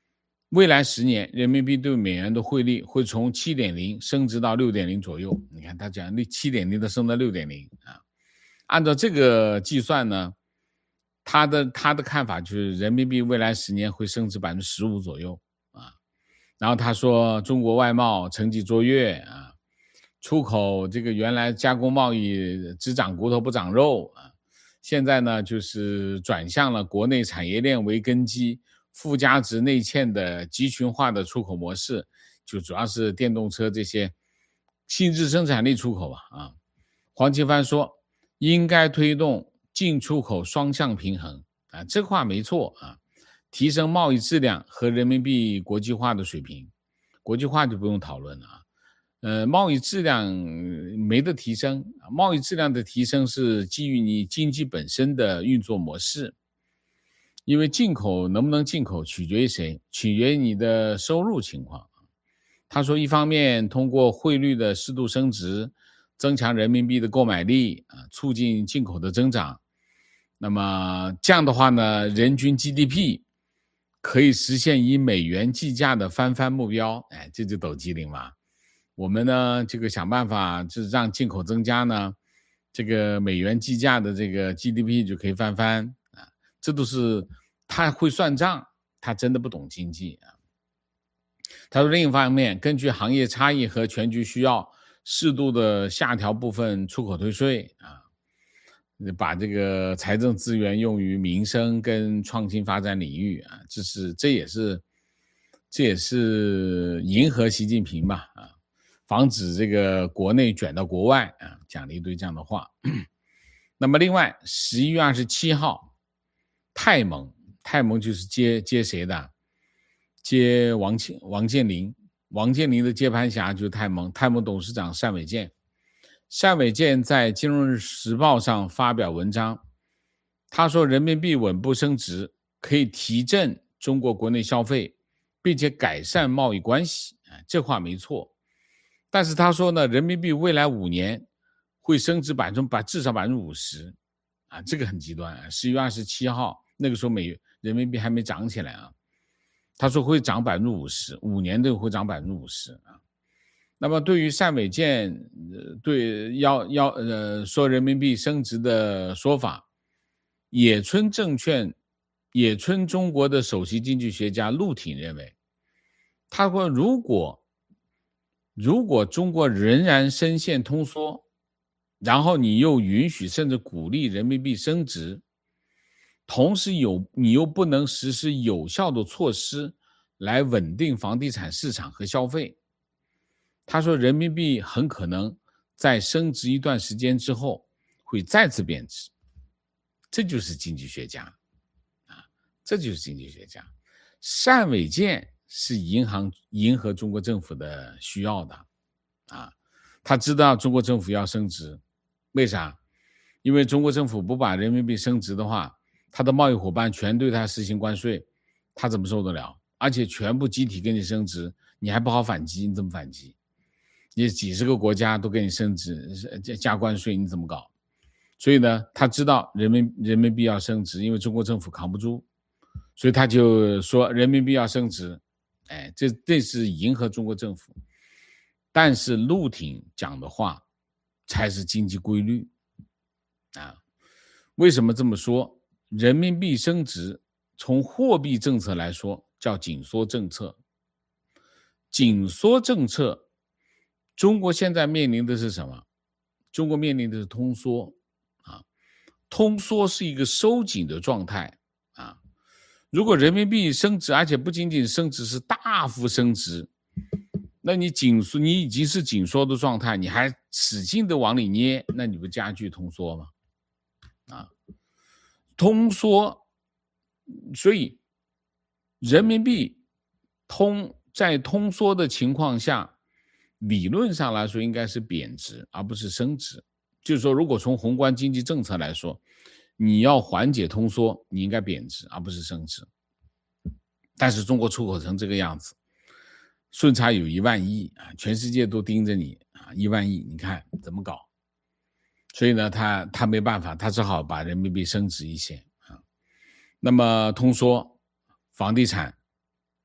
A: 未来十年人民币对美元的汇率会从 七点零 升值到 六点零 左右。你看他讲 七点零 的升到 六点零 啊，按照这个计算呢，他的他的看法就是人民币未来十年会升值 百分之十五 左右啊。然后他说中国外贸成绩卓越啊，出口这个原来加工贸易只长骨头不长肉啊，现在呢就是转向了国内产业链为根基、附加值内嵌的集群化的出口模式，就主要是电动车这些新质生产力出口吧啊。黄奇帆说应该推动进出口双向平衡啊，这话没错啊，提升贸易质量和人民币国际化的水平，国际化就不用讨论了啊。呃，贸易质量没得提升，贸易质量的提升是基于你经济本身的运作模式。因为进口能不能进口取决于谁？取决于你的收入情况。他说，一方面通过汇率的适度升值，增强人民币的购买力啊，促进进口的增长。那么这样的话呢，人均 G D P 可以实现以美元计价的翻番目标。哎，这就抖机灵嘛。我们呢，这个想办法就是让进口增加呢，这个美元计价的这个 G D P 就可以翻番啊。这都是他会算账，他真的不懂经济啊。他说，另一方面，根据行业差异和全局需要，适度的下调部分出口退税啊，把这个财政资源用于民生跟创新发展领域啊，这是这也是这也是迎合习近平吧啊，防止这个国内卷到国外啊，讲了一堆这样的话。那么另外十一月二十七号，泰盟泰盟就是接接谁的？接王王健林，王健林的接盘侠就是泰盟，泰盟董事长单伟建。单伟建在《金融时报》上发表文章，他说人民币稳步升值可以提振中国国内消费，并且改善贸易关系，这话没错。但是他说呢，人民币未来五年会升值百分至少 百分之五十 啊，这个很极端啊。十一月二十七号那个时候美人民币还没涨起来啊，他说会涨 百分之五十， 五年都会涨 百分之五十 啊。那么对于单伟建呃对要要呃说人民币升值的说法，野村证券野村中国的首席经济学家陆挺认为，他说如果如果中国仍然深陷通缩，然后你又允许甚至鼓励人民币升值，同时有你又不能实施有效的措施来稳定房地产市场和消费，他说人民币很可能在升值一段时间之后会再次贬值。这就是经济学家啊，这就是经济学家。单伟建是银行迎合中国政府的需要的啊，他知道中国政府要升值，为啥？因为中国政府不把人民币升值的话，他的贸易伙伴全对他实行关税，他怎么受得了？而且全部集体给你升值，你还不好反击，你怎么反击？你几十个国家都给你升值加关税，你怎么搞？所以呢，他知道人民人民币要升值，因为中国政府扛不住，所以他就说人民币要升值。哎，这这是迎合中国政府。但是陆挺讲的话才是经济规律啊。为什么这么说？人民币升值从货币政策来说叫紧缩政策。紧缩政策，中国现在面临的是什么？中国面临的是通缩啊。通缩是一个收紧的状态啊。如果人民币升值，而且不仅仅升值，是大幅升值，那你紧缩，你已经是紧缩的状态，你还使劲的往里捏，那你不加剧通缩吗？啊，通缩，所以人民币通在通缩的情况下，理论上来说应该是贬值，而不是升值。就是说，如果从宏观经济政策来说，你要缓解通缩，你应该贬值，而不是升值。但是中国出口成这个样子，顺差有一万亿啊，全世界都盯着你啊，一万亿，你看怎么搞？所以呢，他他没办法，他只好把人民币升值一些啊。那么通缩、房地产，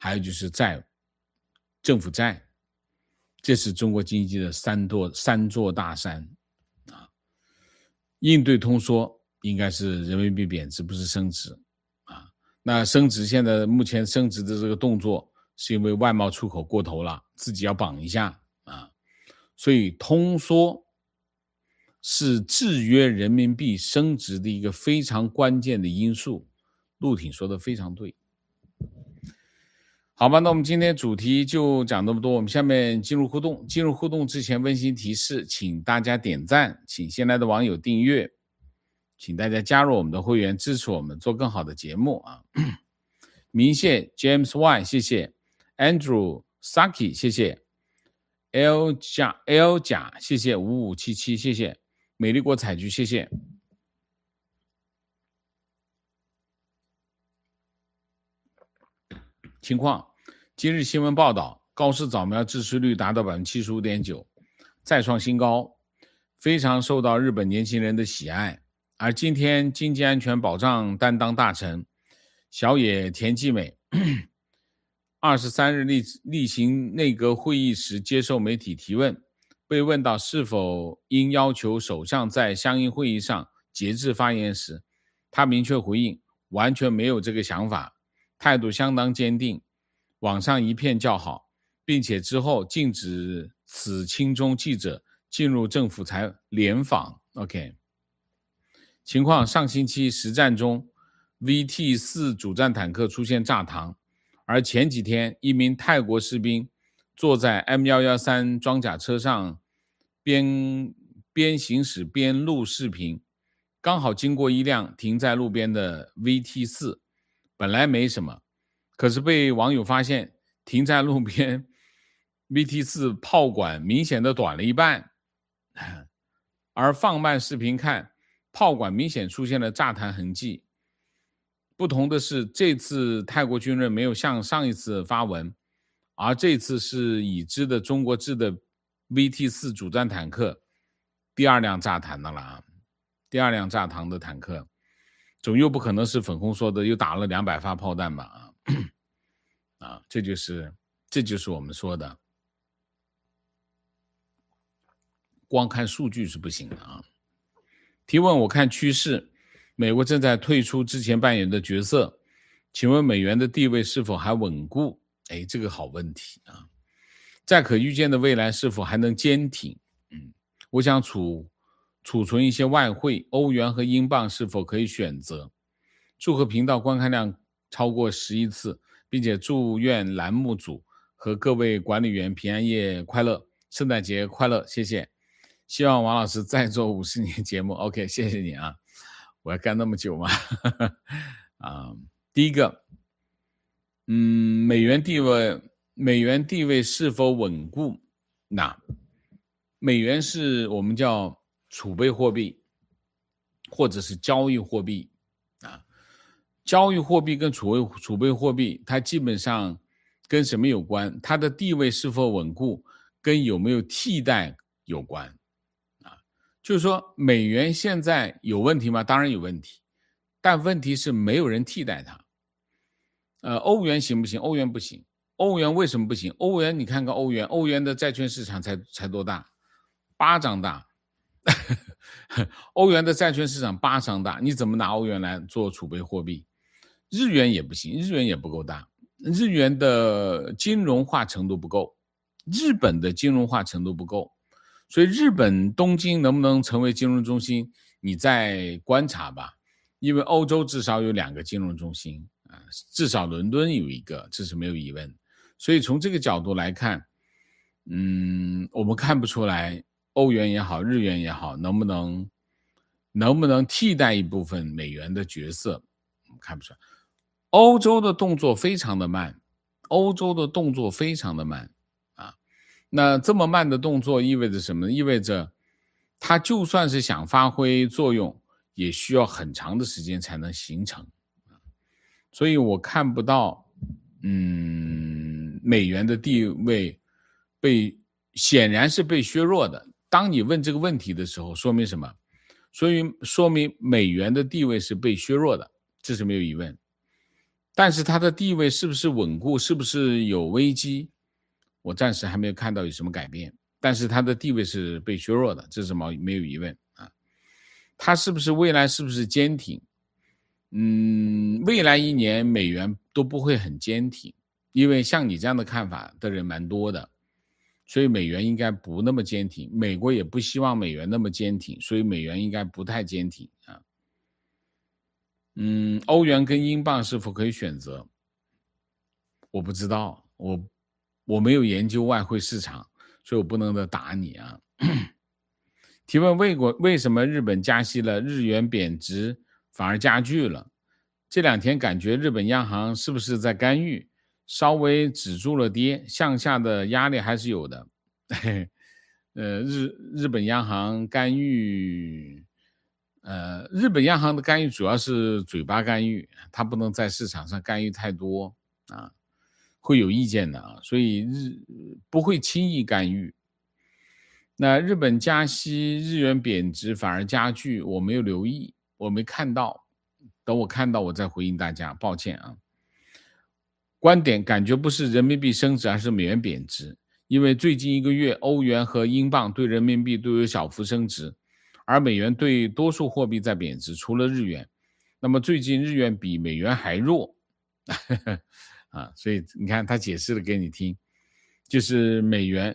A: 还有就是债务，政府债，这是中国经济的三座三座大山啊。应对通缩应该是人民币贬值，不是升值啊。那升值现在目前升值的这个动作，是因为外贸出口过头了，自己要绑一下啊。所以通缩是制约人民币升值的一个非常关键的因素。陆挺说的非常对。好吧，那我们今天主题就讲这么多，我们下面进入互动。进入互动之前温馨提示，请大家点赞，请新来的网友订阅，请大家加入我们的会员，支持我们做更好的节目啊。明谢 James Y 谢谢 Andrew Saki 谢谢 L 甲 L 甲谢谢五五七七谢谢美丽国彩菊谢谢。情况，今日新闻报道，高市早苗支持率达到 百分之七十五点九， 再创新高，非常受到日本年轻人的喜爱。而今天经济安全保障担当大臣小野田纪美二十三日例例行内阁会议时接受媒体提问，被问到是否应要求首相在相应会议上节制发言时，他明确回应完全没有这个想法，态度相当坚定，网上一片叫好，并且之后禁止此亲中记者进入政府采联访。 OK， 情况，上星期实战中 V T 四 主战坦克出现炸膛，而前几天一名泰国士兵坐在 M 一一三 装甲车上边边行驶边录视频，刚好经过一辆停在路边的 V T 四， 本来没什么，可是被网友发现停在路边 V T 四 炮管明显的短了一半，而放慢视频看，炮管明显出现了炸弹痕迹。不同的是，这次泰国军人没有像上一次发文，而这次是已知的中国制的 V T 四 主战坦克第二辆炸膛的了，第二辆炸膛的坦克，总又不可能是粉红说的又打了两百发炮弹吧？啊，这就是这就是我们说的，光看数据是不行的啊。提问，我看趋势，美国正在退出之前扮演的角色，请问美元的地位是否还稳固？哎，这个好问题啊。在可预见的未来是否还能坚挺？嗯，我想储储存一些外汇，欧元和英镑是否可以选择？祝贺频道观看量超过十亿次，并且祝愿栏目组和各位管理员平安夜快乐，圣诞节快乐，谢谢。希望王老师再做五十年节目。 OK， 谢谢你啊，我要干那么久吗？啊，第一个，嗯，美元地位美元地位是否稳固？那美元是我们叫储备货币或者是交易货币啊。交易货币跟储备储备货币，它基本上跟什么有关？它的地位是否稳固跟有没有替代有关啊。就是说美元现在有问题吗？当然有问题，但问题是没有人替代它。呃，欧元行不行？欧元不行。欧元为什么不行？欧元你看看欧元，欧元的债券市场才才多大？巴掌大。欧元的债券市场巴掌大，你怎么拿欧元来做储备货币？日元也不行，日元也不够大，日元的金融化程度不够，日本的金融化程度不够，所以日本东京能不能成为金融中心，你再观察吧。因为欧洲至少有两个金融中心啊，至少伦敦有一个，这是没有疑问。所以从这个角度来看，嗯，我们看不出来欧元也好，日元也好，能不能能不能替代一部分美元的角色，我们看不出来。欧洲的动作非常的慢，欧洲的动作非常的慢啊。那这么慢的动作意味着什么呢？意味着它就算是想发挥作用，也需要很长的时间才能形成。所以我看不到，嗯，美元的地位被显然是被削弱的。当你问这个问题的时候，说明什么？所以说明美元的地位是被削弱的，这是没有疑问。 但是它的地位是不是稳固，是不是有危机，我暂时还没有看到有什么改变。但是它的地位是被削弱的，这是没有疑问啊。它是不是未来是不是坚挺？嗯，未来一年美元都不会很坚挺，因为像你这样的看法的人蛮多的，所以美元应该不那么坚挺。美国也不希望美元那么坚挺，所以美元应该不太坚挺啊。嗯，欧元跟英镑是否可以选择？我不知道，我我没有研究外汇市场，所以我不能的打你啊。提问：为国为什么日本加息了，日元贬值反而加剧了？这两天感觉日本央行是不是在干预，稍微止住了跌，向下的压力还是有的。呃，日日本央行干预，呃，日本央行的干预主要是嘴巴干预，它不能在市场上干预太多啊，会有意见的啊，所以日不会轻易干预。那日本加息，日元贬值反而加剧，我没有留意，我没看到，等我看到我再回应大家，抱歉啊。观点感觉不是人民币升值，而是美元贬值，因为最近一个月欧元和英镑对人民币都有小幅升值，而美元对多数货币在贬值，除了日元。那么最近日元比美元还弱啊，所以你看他解释了给你听，就是美元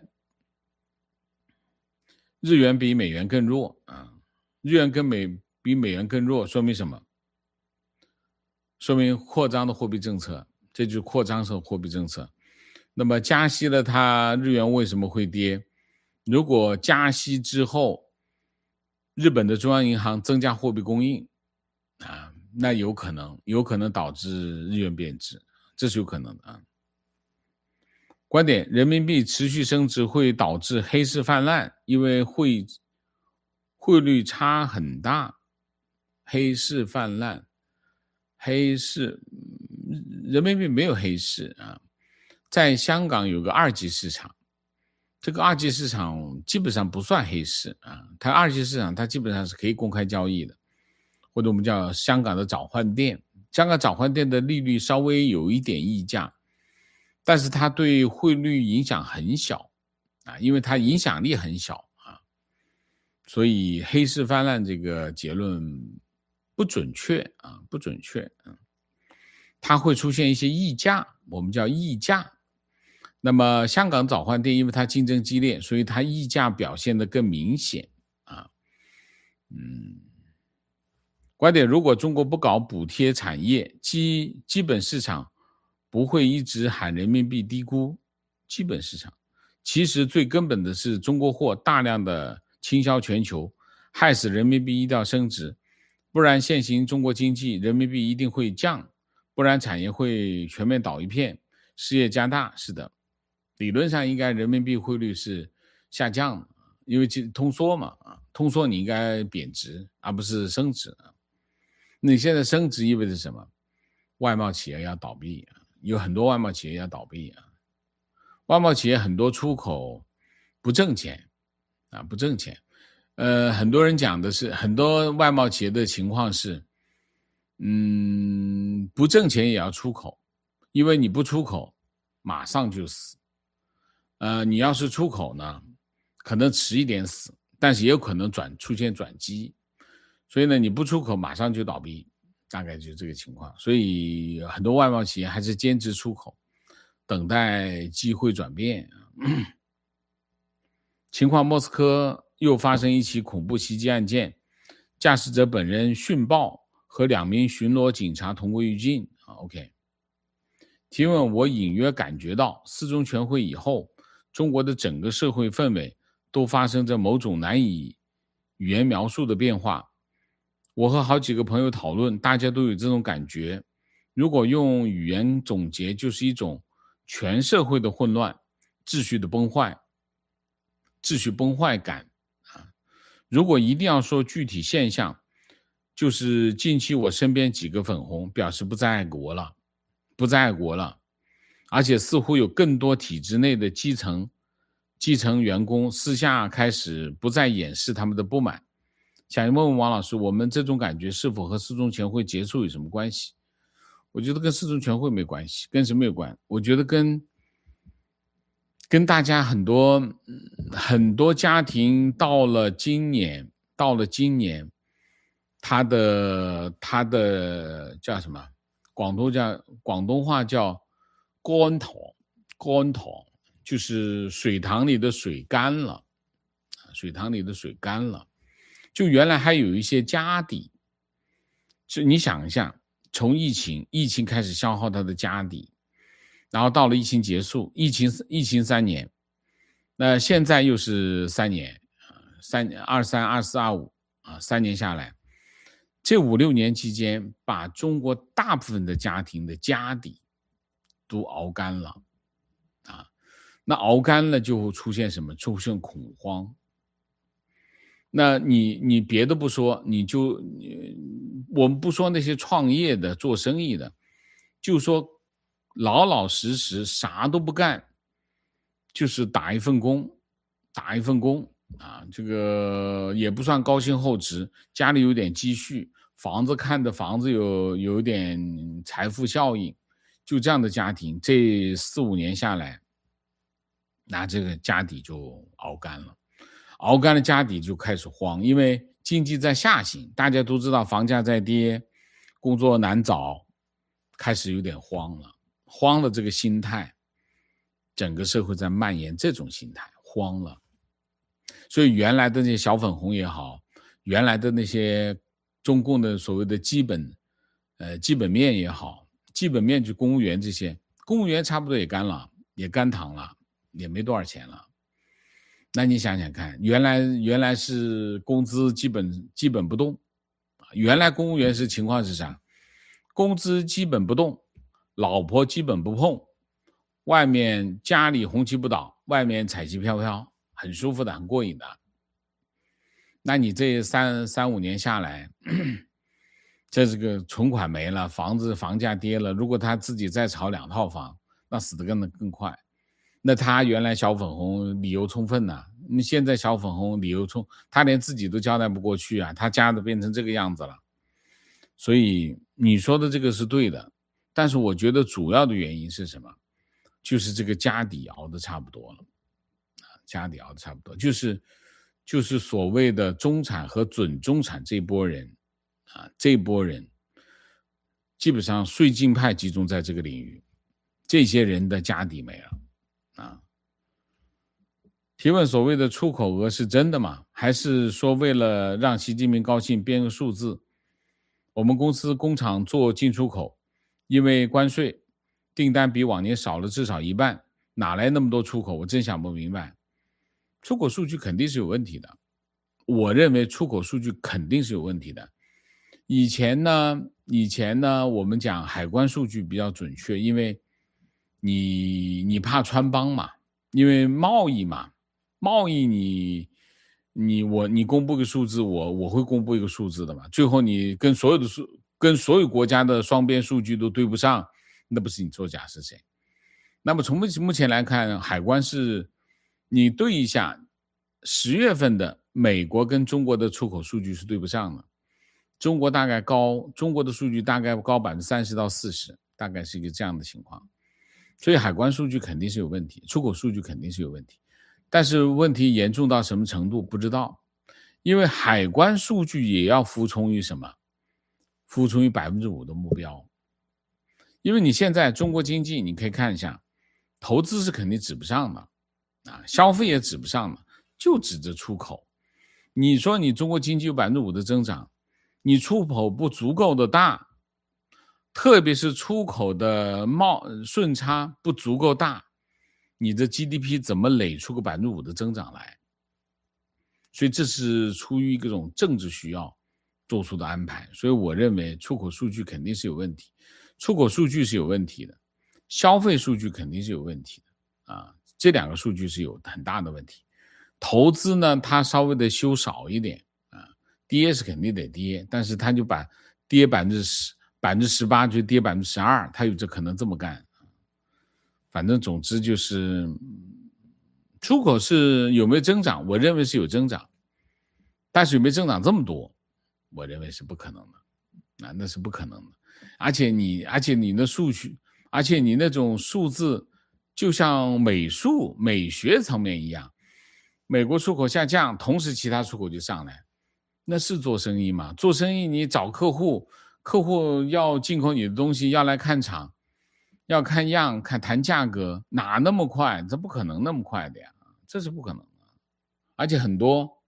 A: 日元比美元更弱啊，日元跟美比美元更弱，说明什么？说明扩张的货币政策，这就是扩张式货币政策。那么加息了，它日元为什么会跌？如果加息之后，日本的中央银行增加货币供应啊，那有可能，有可能导致日元贬值，这是有可能的啊。观点：人民币持续升值会导致黑市泛滥，因为汇汇率差很大，黑市泛滥。黑市，人民币没有黑市啊，在香港有个二级市场，这个二级市场基本上不算黑市啊，它二级市场它基本上是可以公开交易的，或者我们叫香港的找换店。香港找换店的利率稍微有一点溢价，但是它对汇率影响很小啊，因为它影响力很小啊，所以黑市泛滥这个结论不准确啊，不准确啊，它会出现一些溢价，我们叫溢价。那么香港找换店因为它竞争激烈，所以它溢价表现得更明显啊。嗯，观点：如果中国不搞补贴产业，基基本市场不会一直喊人民币低估基本市场。其实最根本的是中国货大量的倾销全球，害死人民币一定要升值，不然现行中国经济人民币一定会降，不然产业会全面倒一片，失业加大。是的，理论上应该人民币汇率是下降的，因为通缩嘛，通缩你应该贬值而不是升值。那你现在升值意味着什么？外贸企业要倒闭，有很多外贸企业要倒闭啊。外贸企业很多出口不挣钱啊，不挣钱。呃，很多人讲的是，很多外贸企业的情况是，嗯，不挣钱也要出口，因为你不出口，马上就死。呃，你要是出口呢，可能迟一点死，但是也有可能转出现转机。所以呢，你不出口马上就倒闭，大概就是这个情况。所以很多外贸企业还是坚持出口，等待机会转变。情况：莫斯科又发生一起恐怖袭击案件，驾驶者本人殉报，和两名巡逻警察同归于尽。OK。提问：我隐约感觉到四中全会以后，中国的整个社会氛围都发生着某种难以语言描述的变化。我和好几个朋友讨论，大家都有这种感觉。如果用语言总结，就是一种全社会的混乱，秩序的崩坏，秩序崩坏感啊。如果一定要说具体现象，就是近期我身边几个粉红表示不再爱国了，不再爱国了，而且似乎有更多体制内的基层基层员工私下开始不再掩饰他们的不满。想问问王老师，我们这种感觉是否和四中全会结束有什么关系？ 我觉得跟四中全会没关系，跟什么有关？我觉得跟跟大家很多很多家庭到了今年，到了今年，他的他的叫什么？广东叫广东话叫乾塘，乾塘就是水塘里的水干了，水塘里的水干了，就原来还有一些家底，就你想一下，从疫情疫情开始消耗他的家底，然后到了疫情结束，疫情疫情三年，那现在又是三年，三二三二四二五啊，三年下来，这五六年期间，把中国大部分的家庭的家底都熬干了啊，那熬干了就会出现什么？出现恐慌。那你你别的不说，你就我们不说那些创业的、做生意的，就说老老实实啥都不干，就是打一份工，打一份工啊，这个也不算高薪厚职，家里有点积蓄，房子看的房子有有点财富效应，就这样的家庭，这四五年下来，那这个家底就熬干了。熬干了家底就开始慌，因为经济在下行，大家都知道房价在跌，工作难找，开始有点慌了。慌了这个心态，整个社会在蔓延这种心态，慌了。所以原来的那些小粉红也好，原来的那些中共的所谓的基本呃基本面也好，基本面就公务员这些，公务员差不多也干了，也干躺了，也没多少钱了。那你想想看，原来原来是工资基本基本不动，原来公务员是情况是啥？工资基本不动，老婆基本不碰，外面家里红旗不倒，外面彩旗飘飘，很舒服的，很过瘾的。那你这三三五年下来，这这个存款没了，房子房价跌了，如果他自己再炒两套房，那死得更更快。那他原来小粉红理由充分呐，你现在小粉红理由充，他连自己都交代不过去啊，他家都变成这个样子了。所以你说的这个是对的，但是我觉得主要的原因是什么？就是这个家底熬得差不多了，家底熬得差不多，就是就是所谓的中产和准中产这波人啊，这波人基本上税金派集中在这个领域，这些人的家底没了。啊，提问所谓的出口额是真的吗？还是说为了让习近平高兴编个数字？我们公司工厂做进出口，因为关税订单比往年少了至少一半，哪来那么多出口？我真想不明白。出口数据肯定是有问题的，我认为出口数据肯定是有问题的。以前呢，以前呢，我们讲海关数据比较准确，因为你你怕穿帮嘛，因为贸易嘛，贸易你你我你公布个数字，我我会公布一个数字的嘛，最后你跟所有的数跟所有国家的双边数据都对不上，那不是你作假是谁？那么从目前来看，海关是你对一下，十月份的美国跟中国的出口数据是对不上的，中国大概高，中国的数据大概高百分之三十到四十，大概是一个这样的情况。所以海关数据肯定是有问题，出口数据肯定是有问题，但是问题严重到什么程度不知道，因为海关数据也要服从于什么？服从于 百分之五 的目标。因为你现在中国经济你可以看一下，投资是肯定指不上的啊，消费也指不上的，就指着出口。你说你中国经济有 百分之五 的增长，你出口不足够的大，特别是出口的贸顺差不足够大，你的 G D P 怎么垒出个 百分之五 的增长来？所以这是出于一种政治需要做出的安排。所以我认为出口数据肯定是有问题，出口数据是有问题的，消费数据肯定是有问题的啊，这两个数据是有很大的问题。投资呢，它稍微的修少一点啊，跌是肯定得跌，但是它就把跌百分之十。百分之十八就跌百分之十二，他有这可能这么干。反正总之就是出口是有没有增长，我认为是有增长，但是有没有增长这么多，我认为是不可能的，啊，那是不可能的。 而且你而且你的数据，而且你那种数字就像美术美学层面一样，美国出口下降，同时其他出口就上来，那是做生意吗？做生意你找客户，客户要进口你的东西，要来看厂，要看样，看谈价格，哪那么快？这不可能那么快的呀，这是不可能的。而且很多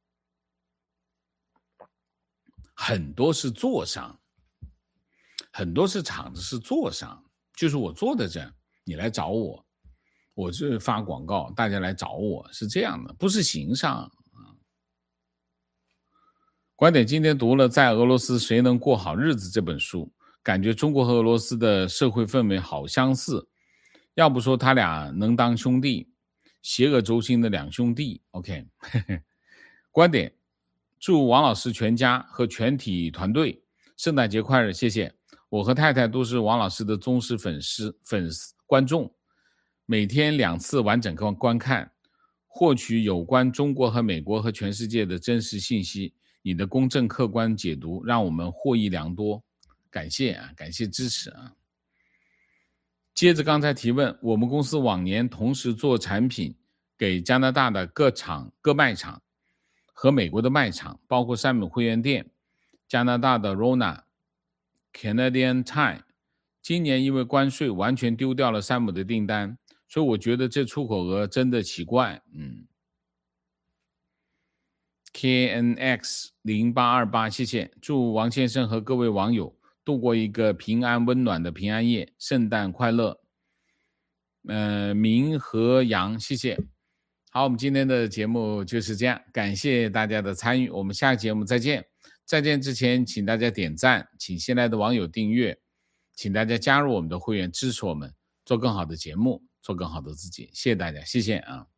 A: 很多是做商，很多是厂子是做商，就是我做的这，你来找我，我是发广告，大家来找我，是这样的，不是行商。观点今天读了《在俄罗斯谁能过好日子》这本书，感觉中国和俄罗斯的社会氛围好相似，要不说他俩能当兄弟，邪恶轴心的两兄弟。 OK 观点，祝王老师全家和全体团队圣诞节快乐，谢谢。我和太太都是王老师的忠实粉丝粉丝观众，每天两次完整观看，获取有关中国和美国和全世界的真实信息，你的公正客观解读让我们获益良多，感谢啊，感谢支持啊。接着刚才提问，我们公司往年同时做产品给加拿大的各厂各卖场和美国的卖场，包括山姆会员店、加拿大的 Rona、Canadian Tire， 今年因为关税完全丢掉了山姆的订单，所以我觉得这出口额真的奇怪。嗯 K N X 零八二八 谢谢，祝王先生和各位网友度过一个平安温暖的平安夜，圣诞快乐。呃，明和阳，谢谢。好，我们今天的节目就是这样，感谢大家的参与，我们下期节目再见。再见之前，请大家点赞，请新来的网友订阅，请大家加入我们的会员，支持我们做更好的节目，做更好的自己。谢谢大家，谢谢啊。